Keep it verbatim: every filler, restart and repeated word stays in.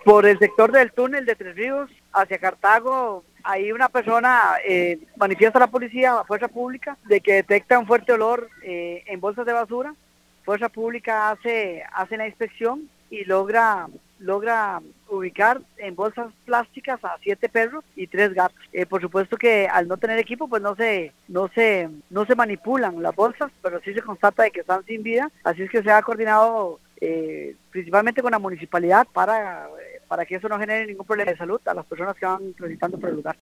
Por el sector del túnel de Tres Ríos hacia Cartago, ahí una persona eh, manifiesta a la policía, a Fuerza Pública, de que detecta un fuerte olor eh, en bolsas de basura. Fuerza Pública hace, hace la inspección y logra, logra ubicar en bolsas plásticas a siete perros y tres gatos. Eh, por supuesto que al no tener equipo, pues no se, no se, no se manipulan las bolsas, pero sí se constata de que están sin vida. Así es que se ha coordinado eh, principalmente con la municipalidad para, para que eso no genere ningún problema de salud a las personas que van transitando por el lugar.